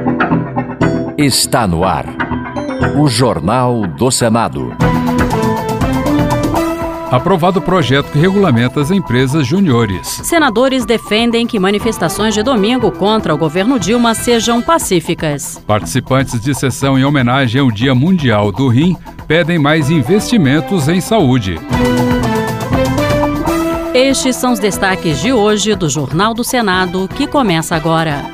Está no ar o Jornal do Senado. Aprovado o projeto que regulamenta as empresas juniores. Senadores defendem que manifestações de domingo contra o governo Dilma sejam pacíficas. Participantes de sessão em homenagem ao Dia Mundial do Rim pedem mais investimentos em saúde. Estes são os destaques de hoje do Jornal do Senado, que começa agora.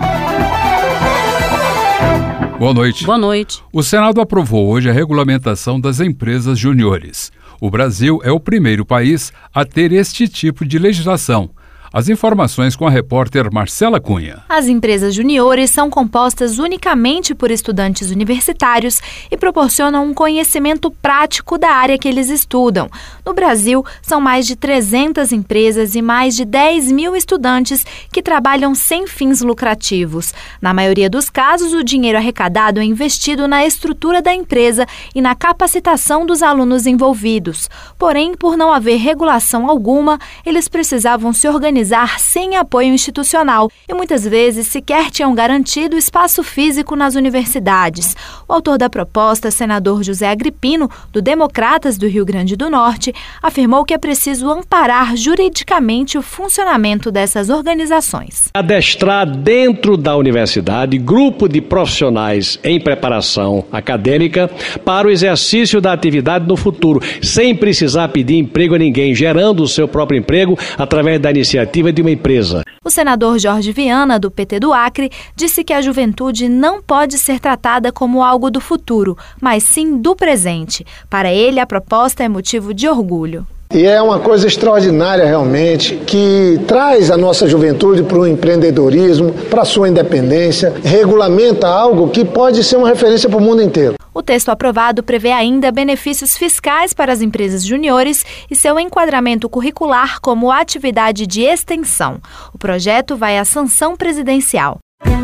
Boa noite. Boa noite. O Senado aprovou hoje a regulamentação das empresas juniores. O Brasil é o primeiro país a ter este tipo de legislação. As informações com a repórter Marcela Cunha. As empresas juniores são compostas unicamente por estudantes universitários e proporcionam um conhecimento prático da área que eles estudam. No Brasil, são mais de 300 empresas e mais de 10 mil estudantes que trabalham sem fins lucrativos. Na maioria dos casos, o dinheiro arrecadado é investido na estrutura da empresa e na capacitação dos alunos envolvidos. Porém, por não haver regulação alguma, eles precisavam se organizar sem apoio institucional e muitas vezes sequer tinham garantido espaço físico nas universidades. O autor da proposta, senador José Agripino, do Democratas do Rio Grande do Norte, afirmou que é preciso amparar juridicamente o funcionamento dessas organizações. Adestrar dentro da universidade grupo de profissionais em preparação acadêmica para o exercício da atividade no futuro, sem precisar pedir emprego a ninguém, gerando o seu próprio emprego através da iniciativa de uma empresa. O senador Jorge Viana, do PT do Acre, disse que a juventude não pode ser tratada como algo do futuro, mas sim do presente. Para ele, a proposta é motivo de orgulho. E é uma coisa extraordinária realmente, que traz a nossa juventude para o empreendedorismo, para a sua independência, regulamenta algo que pode ser uma referência para o mundo inteiro. O texto aprovado prevê ainda benefícios fiscais para as empresas juniores e seu enquadramento curricular como atividade de extensão. O projeto vai à sanção presidencial.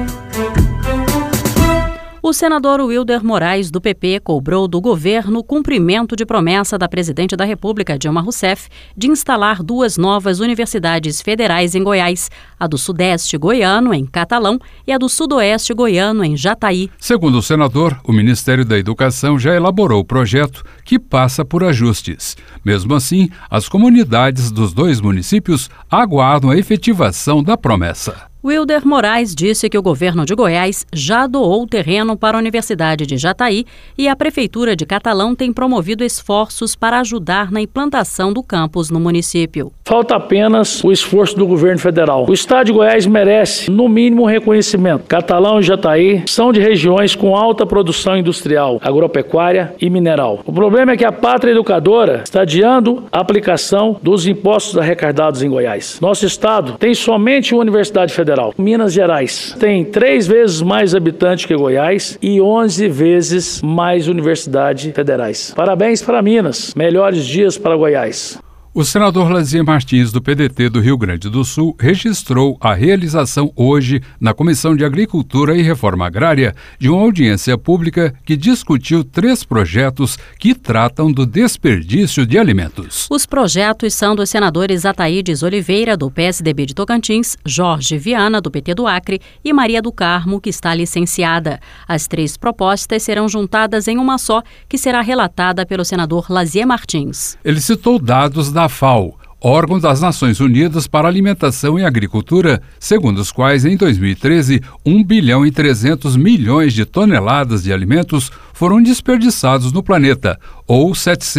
O senador Wilder Moraes, do PP, cobrou do governo o cumprimento de promessa da presidente da República, Dilma Rousseff, de instalar 2 novas universidades federais em Goiás, a do Sudeste Goiano, em Catalão, e a do Sudoeste Goiano, em Jataí. Segundo o senador, o Ministério da Educação já elaborou o projeto que passa por ajustes. Mesmo assim, as comunidades dos 2 municípios aguardam a efetivação da promessa. Wilder Moraes disse que o governo de Goiás já doou o terreno para a Universidade de Jataí e a Prefeitura de Catalão tem promovido esforços para ajudar na implantação do campus no município. Falta apenas o esforço do governo federal. O estado de Goiás merece, no mínimo, um reconhecimento. Catalão e Jataí são de regiões com alta produção industrial, agropecuária e mineral. O problema é que a pátria educadora está adiando a aplicação dos impostos arrecadados em Goiás. Nosso estado tem somente uma universidade federal. Minas Gerais tem 3 vezes mais habitantes que Goiás e 11 vezes mais universidades federais. Parabéns para Minas, melhores dias para Goiás. O senador Lazier Martins, do PDT do Rio Grande do Sul, registrou a realização hoje, na Comissão de Agricultura e Reforma Agrária, de uma audiência pública que discutiu 3 projetos que tratam do desperdício de alimentos. Os projetos são dos senadores Ataídes Oliveira, do PSDB de Tocantins, Jorge Viana, do PT do Acre, e Maria do Carmo, que está licenciada. As 3 propostas serão juntadas em uma só, que será relatada pelo senador Lazier Martins. Ele citou dados da FAO, órgão das Nações Unidas para Alimentação e Agricultura, segundo os quais, em 2013, 1 bilhão e 300 milhões de toneladas de alimentos foram desperdiçados no planeta, ou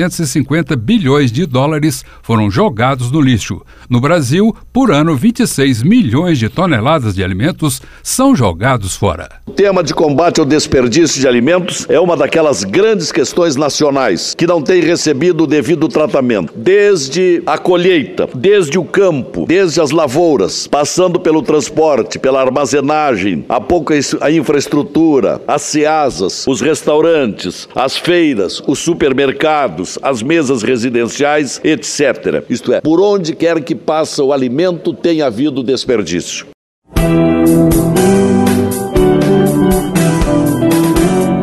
750 bilhões de dólares foram jogados no lixo. No Brasil, por ano, 26 milhões de toneladas de alimentos são jogados fora. O tema de combate ao desperdício de alimentos é uma daquelas grandes questões nacionais que não tem recebido o devido tratamento. Desde a colheita, desde o campo, desde as lavouras, passando pelo transporte, pela armazenagem, a infraestrutura, as ceasas, os restaurantes, as feiras, os supermercados, as mesas residenciais, etc. Isto é, por onde quer que passa o alimento, tem havido desperdício. O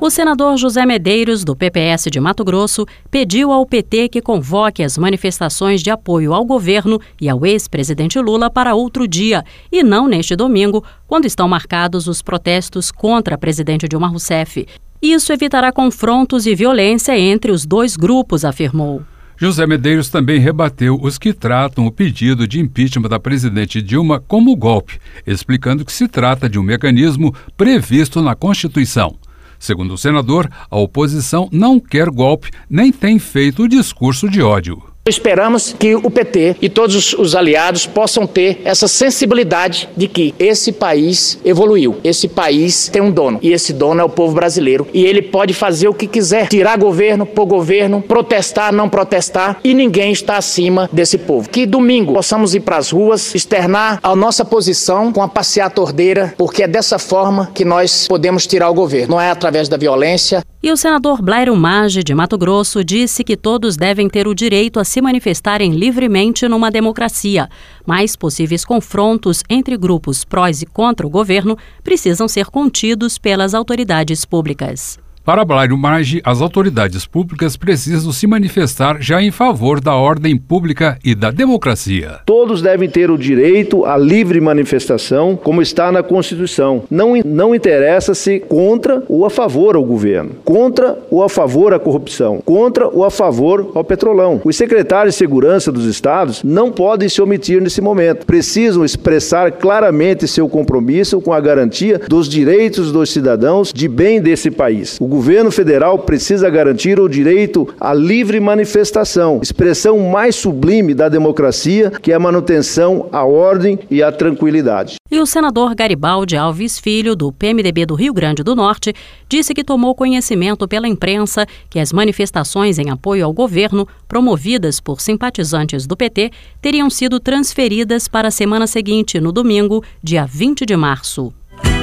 O senador José Medeiros, do PPS de Mato Grosso, pediu ao PT que convoque as manifestações de apoio ao governo e ao ex-presidente Lula para outro dia, e não neste domingo, quando estão marcados os protestos contra a presidente Dilma Rousseff. Isso evitará confrontos e violência entre os dois grupos, afirmou. José Medeiros também rebateu os que tratam o pedido de impeachment da presidente Dilma como golpe, explicando que se trata de um mecanismo previsto na Constituição. Segundo o senador, a oposição não quer golpe nem tem feito o discurso de ódio. Esperamos que o PT e todos os aliados possam ter essa sensibilidade de que esse país evoluiu, esse país tem um dono e esse dono é o povo brasileiro e ele pode fazer o que quiser, tirar governo, pôr governo, protestar, não protestar e ninguém está acima desse povo. Que domingo possamos ir para as ruas, externar a nossa posição com a passeata ordeira, porque é dessa forma que nós podemos tirar o governo, não é através da violência. E o senador Blairo Maggi, de Mato Grosso, disse que todos devem ter o direito a se manifestarem livremente numa democracia, mas possíveis confrontos entre grupos prós e contra o governo precisam ser contidos pelas autoridades públicas. Para Blairo Maggi, as autoridades públicas precisam se manifestar já em favor da ordem pública e da democracia. Todos devem ter o direito à livre manifestação, como está na Constituição. Não interessa se contra ou a favor ao governo, contra ou a favor à corrupção, contra ou a favor ao petrolão. Os secretários de segurança dos estados não podem se omitir nesse momento. Precisam expressar claramente seu compromisso com a garantia dos direitos dos cidadãos de bem desse país. O governo federal precisa garantir o direito à livre manifestação, expressão mais sublime da democracia, que é a manutenção à ordem e à tranquilidade. E o senador Garibaldi Alves Filho, do PMDB do Rio Grande do Norte, disse que tomou conhecimento pela imprensa que as manifestações em apoio ao governo, promovidas por simpatizantes do PT, teriam sido transferidas para a semana seguinte, no domingo, dia 20 de março.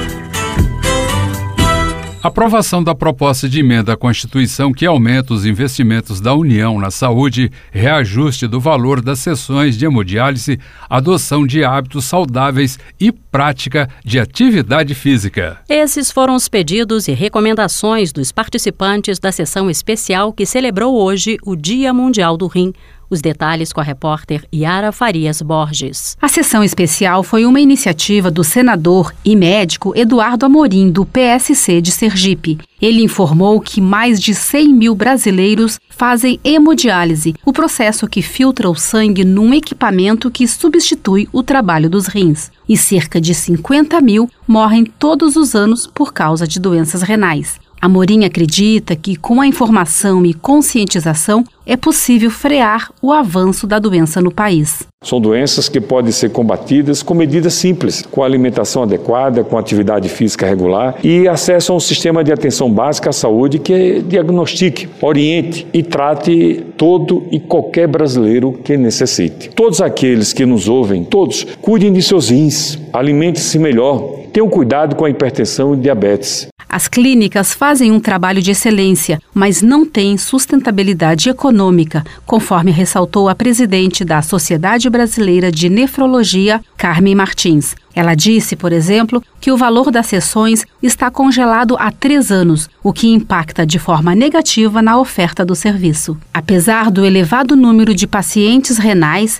A aprovação da proposta de emenda à Constituição que aumenta os investimentos da União na saúde, reajuste do valor das sessões de hemodiálise, adoção de hábitos saudáveis e prática de atividade física. Esses foram os pedidos e recomendações dos participantes da sessão especial que celebrou hoje o Dia Mundial do Rim. Os detalhes com a repórter Yara Farias Borges. A sessão especial foi uma iniciativa do senador e médico Eduardo Amorim, do PSC de Sergipe. Ele informou que mais de 100 mil brasileiros fazem hemodiálise, o processo que filtra o sangue num equipamento que substitui o trabalho dos rins. E cerca de 50 mil morrem todos os anos por causa de doenças renais. Amorim acredita que, com a informação e conscientização, é possível frear o avanço da doença no país. São doenças que podem ser combatidas com medidas simples, com alimentação adequada, com atividade física regular e acesso a um sistema de atenção básica à saúde que diagnostique, oriente e trate todo e qualquer brasileiro que necessite. Todos aqueles que nos ouvem, todos, cuidem de seus rins, alimentem-se melhor, tenham cuidado com a hipertensão e diabetes. As clínicas fazem um trabalho de excelência, mas não têm sustentabilidade econômica, conforme ressaltou a presidente da Sociedade Brasileira de Nefrologia, Carmen Martins. Ela disse, por exemplo, que o valor das sessões está congelado há 3 anos, o que impacta de forma negativa na oferta do serviço. Apesar do elevado número de pacientes renais,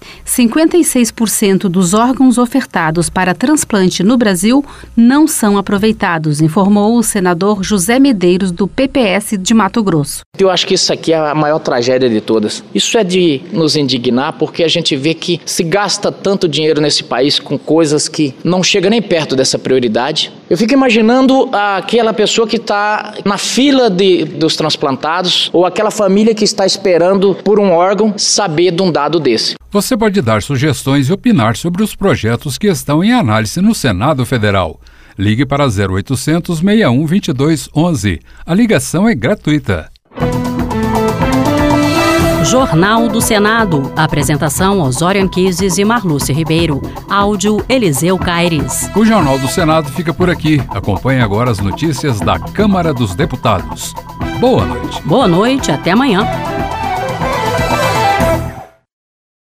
56% dos órgãos ofertados para transplante no Brasil não são aproveitados, informou o senador José Medeiros, do PPS de Mato Grosso. Eu acho que isso aqui é a maior tragédia de todas. Isso é de nos indignar porque a gente vê que se gasta tanto dinheiro nesse país com coisas que não chega nem perto dessa prioridade. Eu fico imaginando aquela pessoa que está na fila dos transplantados ou aquela família que está esperando por um órgão saber de um dado desse. Você pode dar sugestões e opinar sobre os projetos que estão em análise no Senado Federal. Ligue para 0800 61 22 11. A ligação é gratuita. Jornal do Senado. Apresentação Osório Anquises e Marlúcia Ribeiro. Áudio Eliseu Caires. O Jornal do Senado fica por aqui. Acompanhe agora as notícias da Câmara dos Deputados. Boa noite. Boa noite, até amanhã.